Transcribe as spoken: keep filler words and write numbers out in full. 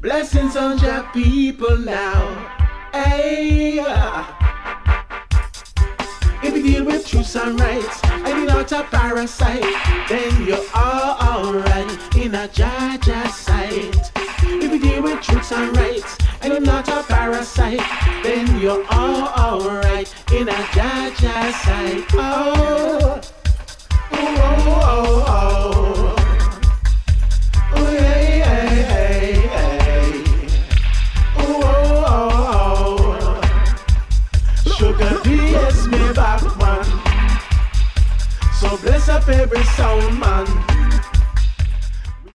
Blessings on your people now. Hey, uh, if you deal with truths and rights, and you're not a parasite, then you're all alright in a Jaja sight. If you deal with truths and rights, and you're not a parasite, then you're all alright in a Jaja sight. Oh, oh, oh, oh, oh, oh, hey, hey, hey, hey. Oh, oh, oh, oh. Sugar D S me back, man. So bless up every sound, man.